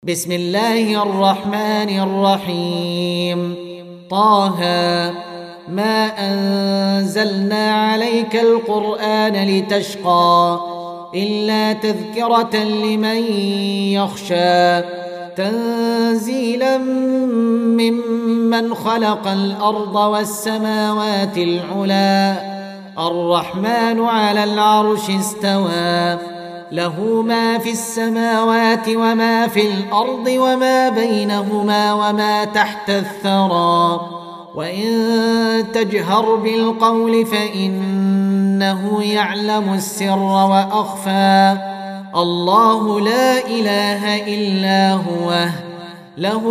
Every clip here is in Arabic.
بسم الله الرحمن الرحيم. طه ما أنزلنا عليك القرآن لتشقى إلا تذكرة لمن يخشى تنزيلا ممن خلق الأرض والسماوات العلى الرحمن على العرش استوى له ما في السماوات وما في الأرض وما بينهما وما تحت الثرى وإن تجهر بالقول فإنه يعلم السر وأخفى الله لا إله إلا هو له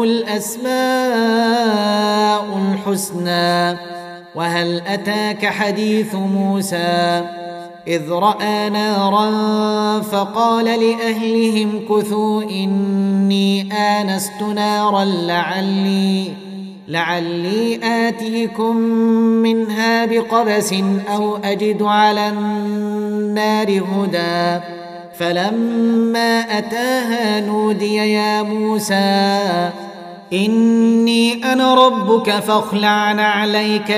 الأسماء الحسنى. وهل أتاك حديث موسى إذ رأى نارا فقال لأهلهم كثوا إني آنست نارا لعلي آتيكم منها بقبس أو أجد على النار هدى فلما أتاها نودي يا موسى إني أنا ربك فاخلع عليك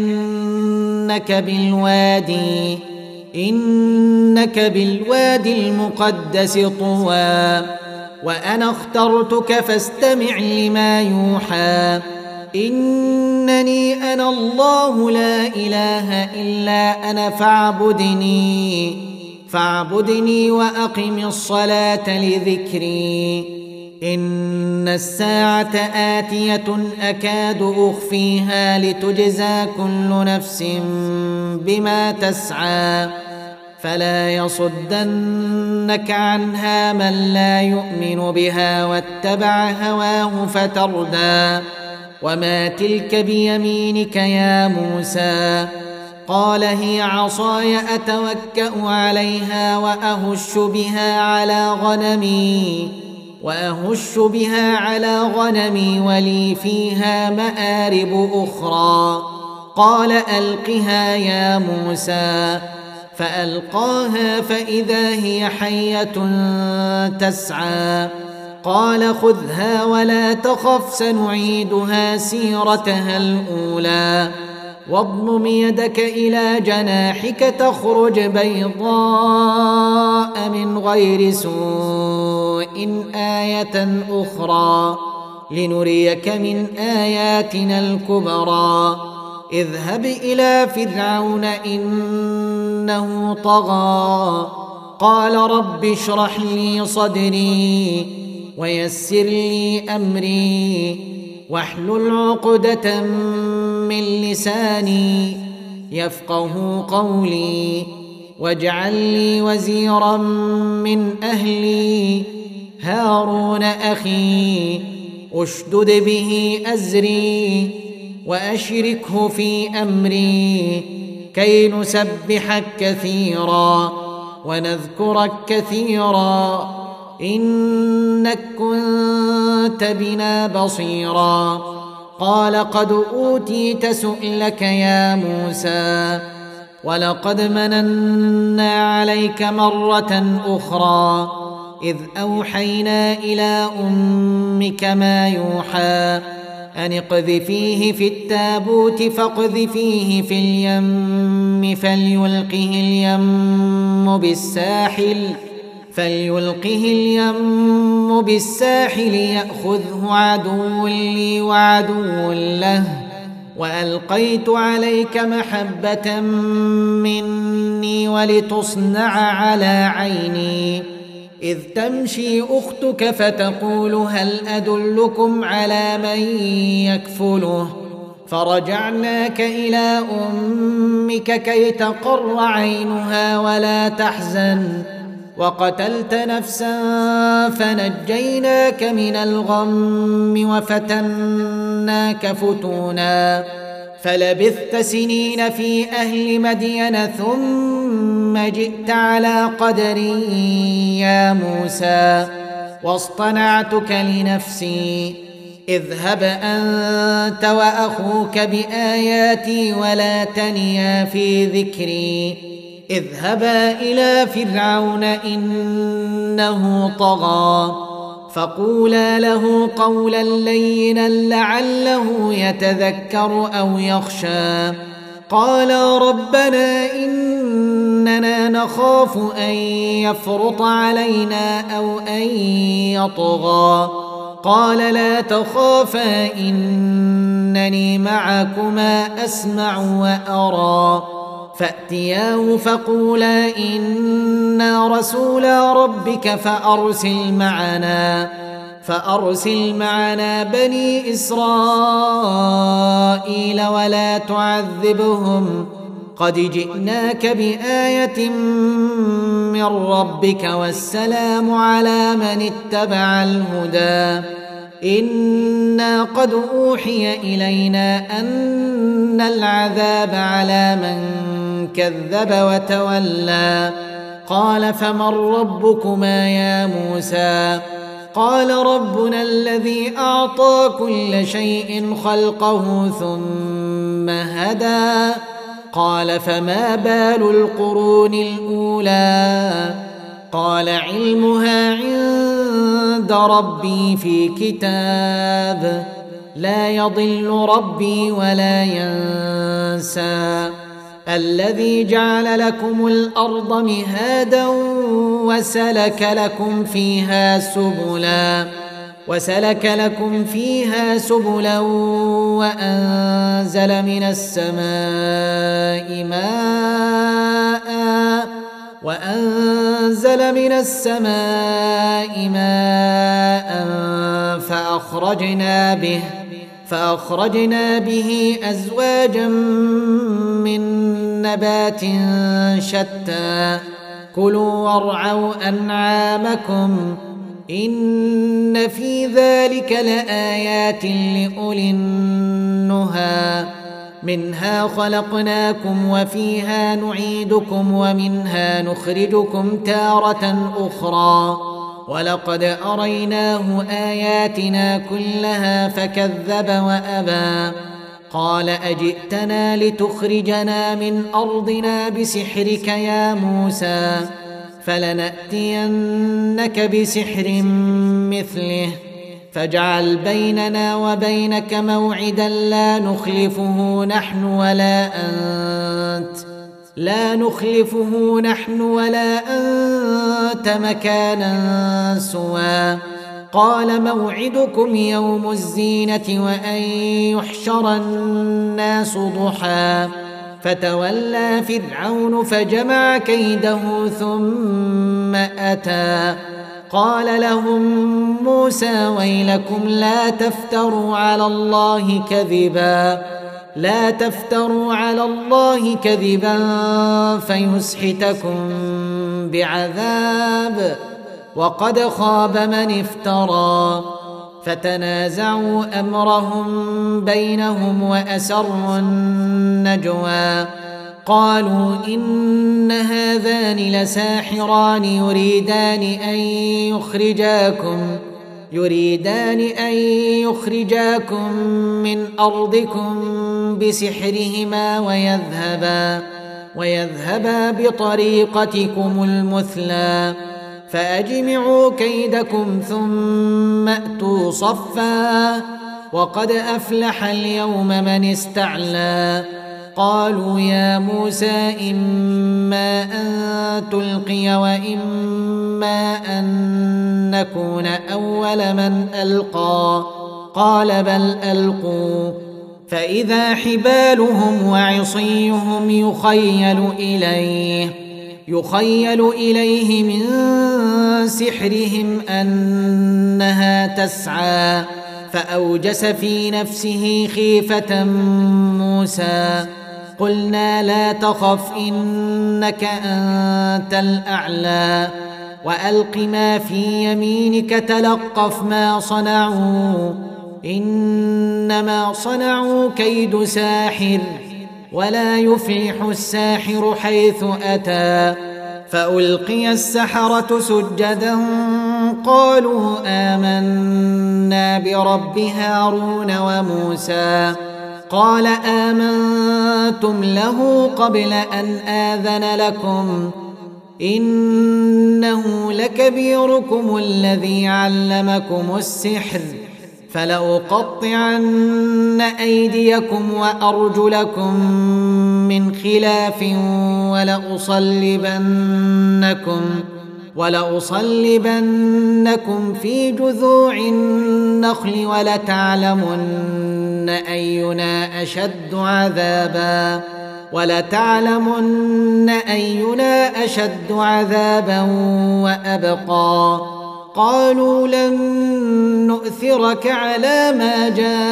إنك بالوادي المقدس طوى وأنا اخترتك فاستمع لما يوحى إنني أنا الله لا إله إلا أنا فاعبدني وأقم الصلاة لذكري إن الساعة آتية أكاد أخفيها لتجزى كل نفس بما تسعى فلا يصدنك عنها من لا يؤمن بها واتبع هواه فتردى وما تلك بيمينك يا موسى قال هي عصاي أتوكأ عليها وأهش بها على غنمي ولي فيها مآرب أخرى قال ألقها يا موسى فألقاها فإذا هي حية تسعى قال خذها ولا تخف سنعيدها سيرتها الأولى واضمم يدك إلى جناحك تخرج بيضاء من غير سوء آية أخرى لنريك من آياتنا الكبرى اذهب إلى فرعون إنه طغى قال رب اشرح لي صدري ويسر لي أمري واحلل عقدة من لساني يفقه قولي واجعل لي وزيرا من أهلي هارون أخي أشدد به أزري وأشركه في أمري كي نسبحك كثيرا ونذكرك كثيرا إنك كنت بنا بصيرا قال قد أوتيت سؤلك يا موسى ولقد مننا عليك مرة أخرى إذ أوحينا إلى أمك ما يوحى أن اقذفيه في التابوت فاقذفيه في اليم فليلقه اليم بالساحل يأخذه عدو لي وعدو له وألقيت عليك محبة مني ولتصنع على عيني إذ تمشي أختك فتقول هل أدلكم على من يكفله فرجعناك إلى أمك كي تقر عينها ولا تحزن وقتلت نفسا فنجيناك من الغم وفتناك فتونا فلبثت سنين في أهل مدين ثم جئت على قدري يا موسى واصطنعتك لنفسي اذهب أنت وأخوك بآياتي ولا تنيا في ذكري اذهبا إلى فرعون إنه طغى فقولا له قولا لينا لعله يتذكر أو يخشى. قالا ربنا إننا نخاف أن يفرط علينا أو أن يطغى. قال لا تخافا إنني معكما أسمع وأرى. فأتياه فقولا إنا رسولا ربك فأرسل معنا بني إسرائيل ولا تعذبهم قد جئناك بآية من ربك والسلام على من اتبع الهدى. إنا قد أوحي إلينا أن العذاب على من كذب وتولى. قال فمن ربكما يا موسى؟ قال ربنا الذي أعطى كل شيء خلقه ثم هدى. قال فما بال القرون الأولى؟ قال علمها عند ربي في كتاب لا يضل ربي ولا ينسى. الذي جعل لكم الأرض مهادا وسلك لكم فيها سبلا وأنزل من السماء ماء فأخرجنا به أزواجا من نبات شتى. كلوا وارعوا أنعامكم إن في ذلك لآيات لأولي النهى. منها خلقناكم وفيها نعيدكم ومنها نخرجكم تارة أخرى. ولقد أريناه آياتنا كلها فكذب وأبى. قال أجئتنا لتخرجنا من أرضنا بسحرك يا موسى؟ فلنأتينك بسحر مثله فاجعل بيننا وبينك موعدا لا نخلفه نحن ولا أنت مكانا سوى. قال موعدكم يوم الزينة وأن يحشر الناس ضحى. فتولى فرعون فجمع كيده ثم أتى. قال لهم موسى ويلكم لا تفتروا على الله كذبا فيسحتكم بعذاب وقد خاب من افترى. فتنازعوا أمرهم بينهم وأسروا النجوى. قالوا إن هذان لساحران يريدان أن يخرجاكم من أرضكم بسحرهما ويذهبا بطريقتكم المثلى. فأجمعوا كيدكم ثم أتوا صفا وقد أفلح اليوم من استعلى. قالوا يا موسى إما أن تلقي وإما أن نكون أول من ألقى. قال بل ألقوا. فإذا حبالهم وعصيهم يخيل إليه من سحرهم أنها تسعى. فأوجس في نفسه خيفة موسى. قلنا لا تخف إنك أنت الأعلى وألق ما في يمينك تلقف ما صنعوا إنما صنعوا كيد ساحر ولا يفلح الساحر حيث أتى. فألقي السحرة سجدا قالوا آمنا برب هارون وموسى. قال آمنتم له قبل أن آذن لكم إنه لكبيركم الذي علمكم السحر فلأقطعن أيديكم وأرجلكم من خلاف ولأصلبنكم في جذوع النخل ولتعلمن أينا أشد عذابا وأبقى قالوا لن نؤثرك على ما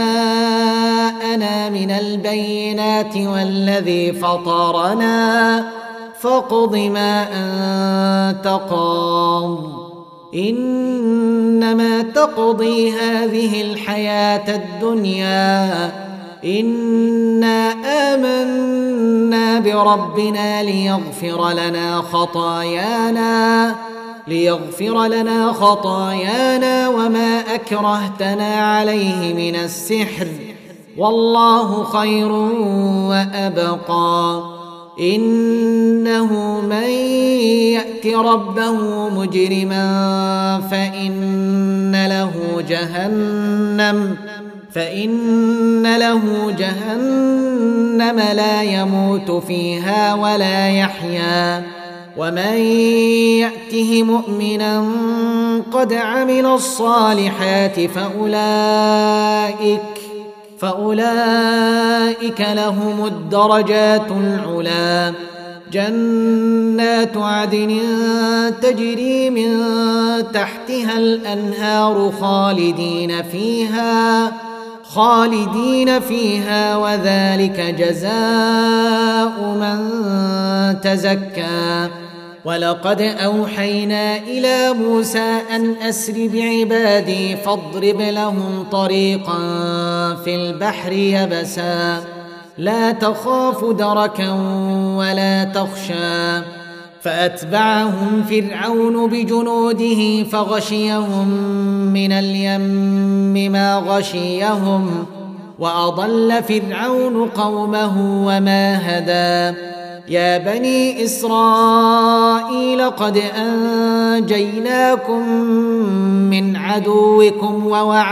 جاءنا من البينات والذي فطرنا فاقض ما أنت قاض إنما تقضي هذه الحياة الدنيا إنا آمنا بربنا ليغفر لنا خطايانا وما أكرهتنا عليه من السحر والله خير وأبقى إنه من يأت ربه مجرما فإن له جهنم لا يموت فيها ولا يحيا ومن يأته مؤمنا قد عمل الصالحات فأولئك لهم الدرجات العلى جنات عدن تجري من تحتها الأنهار خالدين فيها وذلك جزاء من تزكى ولقد أوحينا إلى موسى أن أسر بعبادي فاضرب لهم طريقا في البحر يبسا لا تخاف دركا ولا تخشى فأتبعهم فرعون بجنوده فغشيهم من اليم ما غشيهم وأضل فرعون قومه وما هدى يا بني إسرائيل قد أنجيناكم من عدوكم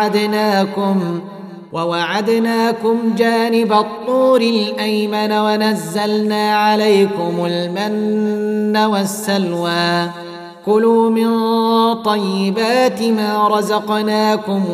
ووعدناكم جانب الطور الأيمن ونزلنا عليكم المن والسلوى كلوا من طيبات ما رزقناكم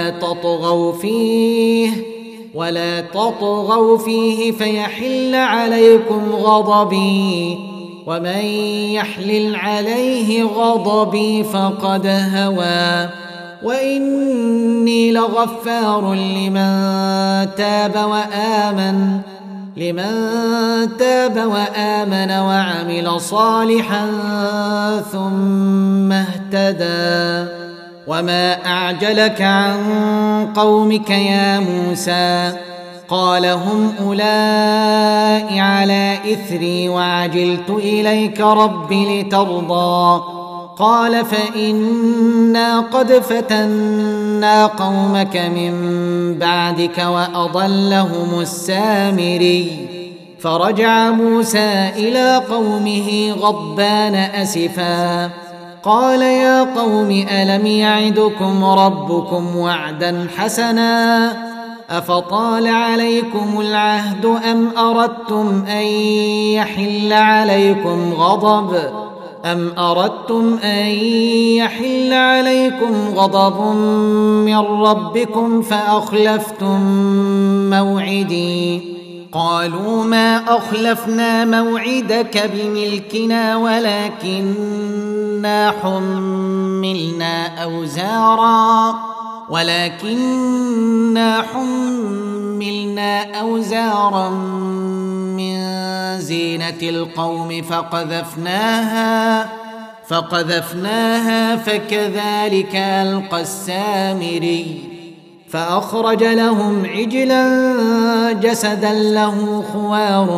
ولا تطغوا فيه فيحل عليكم غضبي ومن يحلل عليه غضبي فقد هوى وإني لغفار لمن تاب وآمن وعمل صالحا ثم اهتدى وما أعجلك عن قومك يا موسى قال هم أولئك على إثري وعجلت إليك رب لترضى قال فإنا قد فتنا قومك من بعدك وأضلهم السامري فرجع موسى إلى قومه غضبان أسفا قال يا قوم ألم يعدكم ربكم وعدا حسنا أفطال عليكم العهد أم أردتم أن يحل عليكم غضب من ربكم فأخلفتم موعدي قالوا ما أخلفنا موعدك بملكنا ولكننا حملنا أوزارا من زينة القوم فقذفناها فكذلك ألقى السامري فأخرج لهم عجلا جسدا له خوار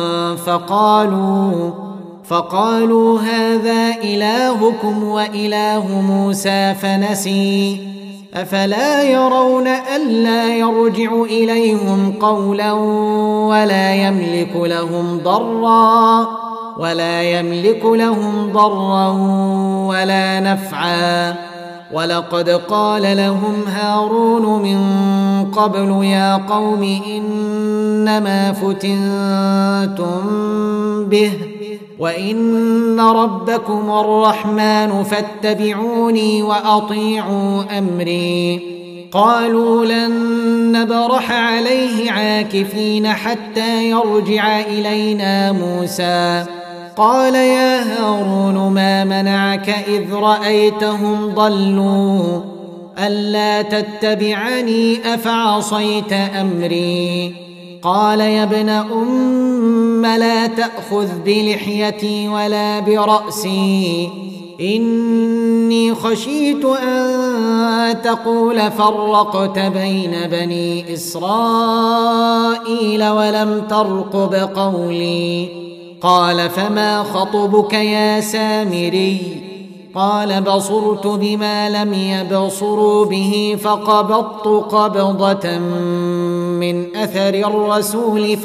فقالوا هذا إلهكم وإله موسى فنسي أفلا يرون ألا يرجع إليهم قولا ولا يملك لهم ضرا ولا يملك لهم ضرا ولا نفعا. ولقد قال لهم هارون من قبل يا قوم إنما فتنتم به وإن ربكم الرحمن فاتبعوني وأطيعوا أمري. قالوا لن نبرح عليه عاكفين حتى يرجع إلينا موسى. قال يا هارون ما منعك إذ رأيتهم ضلوا ألا تتبعني أفعصيت أمري. قال يا ابن أم لا تأخذ بلحيتي ولا برأسي إني خشيت أن تقول فرقت بين بني إسرائيل ولم ترقب قولي. قال فما خطبك يا سامري؟ قال بصرت بما لم يبصروا به فقبضت قبضة من أثر الرسول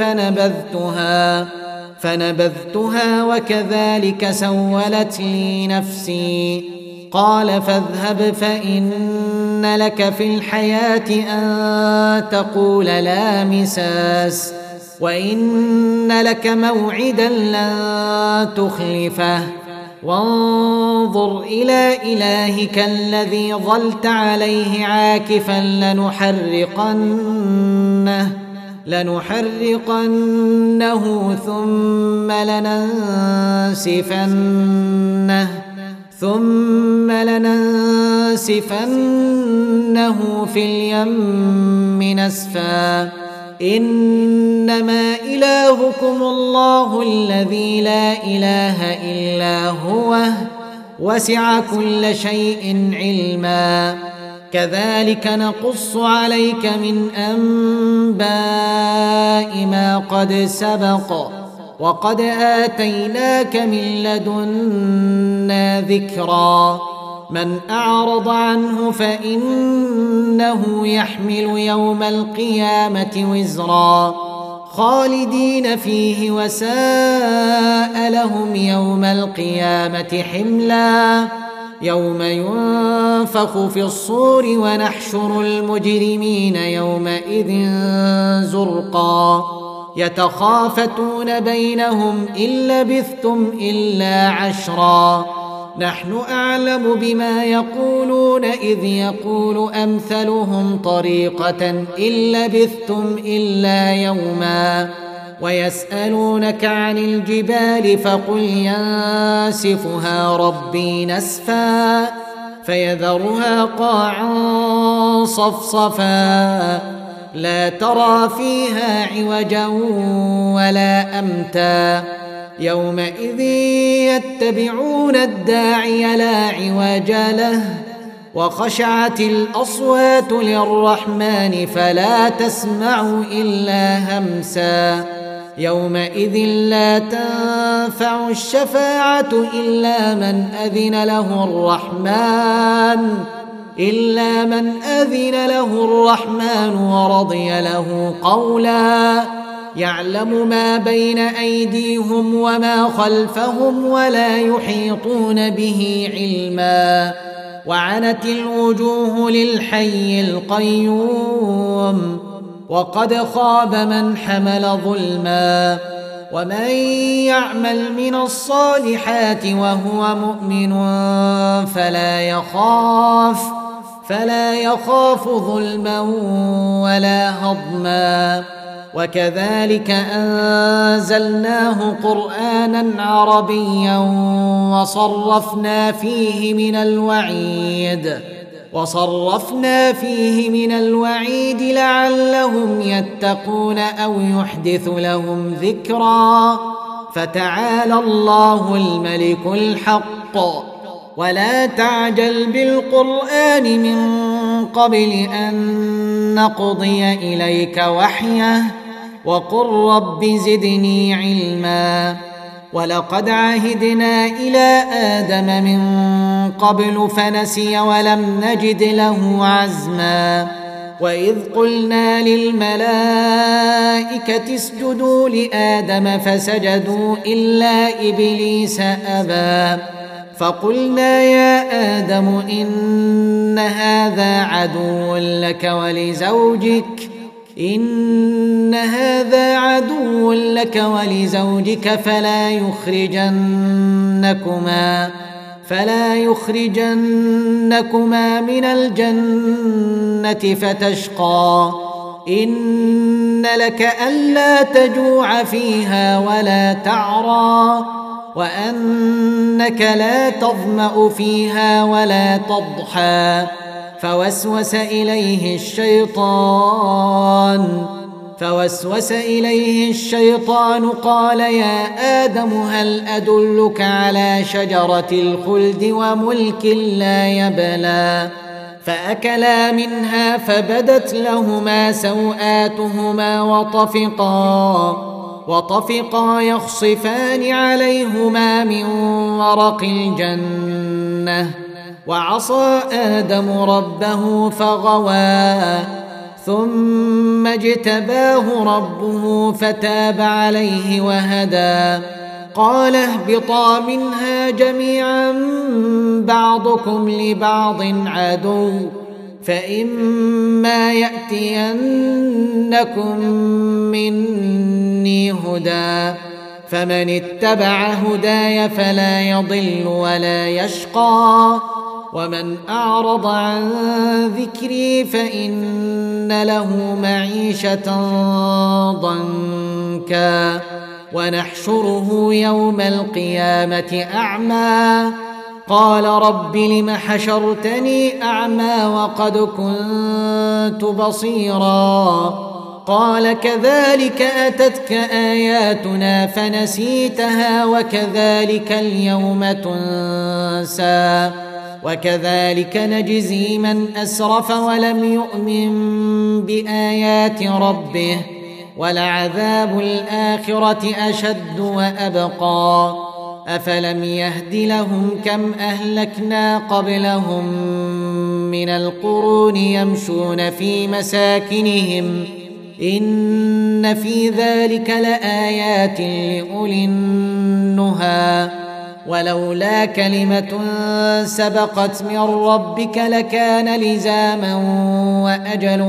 فنبذتها وكذلك سولت لي نفسي. قال فاذهب فإن لك في الحياة أن تقول لا مساس وإن لك موعدا لن تخلفه وانظر إلى إلهك الذي ظلت عليه عاكفا لنحرقنه ثم لننسفنه في اليم نسفا. إنما إلهكم الله الذي لا إله إلا هو وسع كل شيء علما. كذلك نقص عليك من أنباء ما قد سبق وقد آتيناك من لدنا ذكرا. من أعرض عنه فإنه يحمل يوم القيامة وزرا خالدين فيه وساء لهم يوم القيامة حملا. يوم ينفخ في الصور ونحشر المجرمين يومئذ زرقا يتخافتون بينهم إن لبثتم إلا عشرا نحن أعلم بما يقولون إذ يقول أمثلهم طريقة إن لبثتم إلا يوما. ويسألونك عن الجبال فقل ينسفها ربي نسفا فيذرها قاعا صفصفا لا ترى فيها عوجا ولا أمتا. يومئذ يتبعون الداعي لا عوج له وخشعت الأصوات للرحمن فلا تسمع إلا همسا. يومئذ لا تنفع الشفاعة إلا من أذن له الرحمن ورضي له قولا. يعلم ما بين أيديهم وما خلفهم ولا يحيطون به علما. وعنت الوجوه للحي القيوم وقد خاب من حمل ظلما. ومن يعمل من الصالحات وهو مؤمن فلا يخاف ظلما ولا هضما. وكذلك أنزلناه قرآنا عربيا وصرفنا فيه من الوعيد لعلهم يتقون أو يحدث لهم ذكرا. فتعالى الله الملك الحق ولا تعجل بالقرآن من قبل أن نقضي إليك وحيه وقل رب زدني علما. ولقد عهدنا إلى آدم من قبل فنسي ولم نجد له عزما. وإذ قلنا للملائكة اسجدوا لآدم فسجدوا إلا إبليس أبى فقلنا يا آدم إن هذا عدو لك ولزوجك فلا يخرجنكما من الجنة فتشقى إن لك ألا تجوع فيها ولا تعرى وأنك لا تظمأ فيها ولا تضحى فوسوس إليه الشيطان قال يا آدم هل أدلك على شجرة الخلد وملك لا يبلى فأكلا منها فبدت لهما سوآتهما وطفقا يخصفان عليهما من ورق الجنة وعصى آدم ربه فغوى ثم اجتباه ربه فتاب عليه وهدى قال اهبطا منها جميعا بعضكم لبعض عدو فإما يأتينكم مني هدى فمن اتبع هداي فلا يضل ولا يشقى ومن أعرض عن ذكري فإن له معيشة ضنكا ونحشره يوم القيامة أعمى قال رب لم حشرتني أعمى وقد كنت بصيرا قال كذلك أتتك آياتنا فنسيتها وكذلك اليوم تنسى وكذلك نجزي من أسرف ولم يؤمن بآيات ربه ولعذاب الآخرة أشد وأبقى أفلم يهد لهم كم أهلكنا قبلهم من القرون يمشون في مساكنهم إن في ذلك لآيات لأولي النهى ولولا كلمة سبقت من ربك لكان لزاما وأجل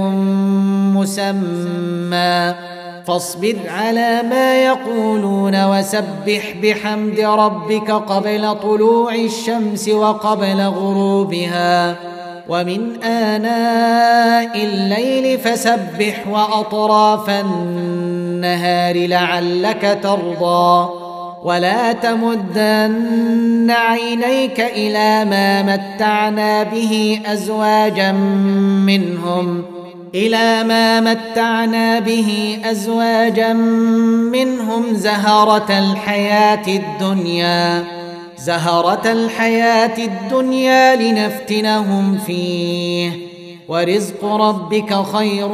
مسمى فاصبر على ما يقولون وسبح بحمد ربك قبل طلوع الشمس وقبل غروبها ومن آناء الليل فسبح وأطراف النهار لعلك ترضى ولا تمدن عينيك إلى ما متعنا به أزواجا منهم زهرة الحياة الدنيا لنفتنهم فيه ورزق ربك خير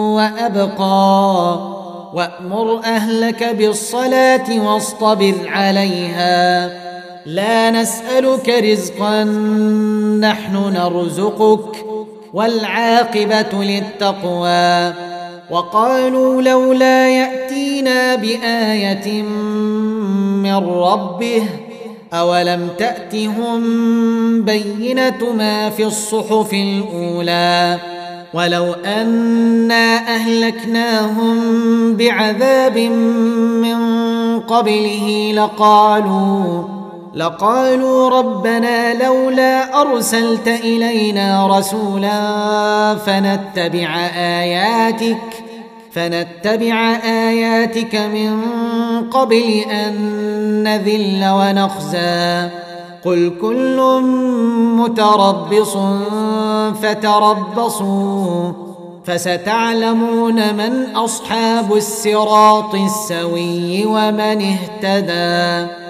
وأبقى وأمر أهلك بالصلاة واصطبر عليها لا نسألك رزقا نحن نرزقك والعاقبة للتقوى وقالوا لولا يأتينا بآية من ربه أولم تأتهم بينة ما في الصحف الأولى ولو أنا أهلكناهم بعذاب من قبله لقالوا ربنا لولا أرسلت إلينا رسولا فنتبع آياتك من قبل أن نذل ونخزى قل كل متربص فتربصوا فستعلمون من أصحاب الصراط السوي ومن اهتدى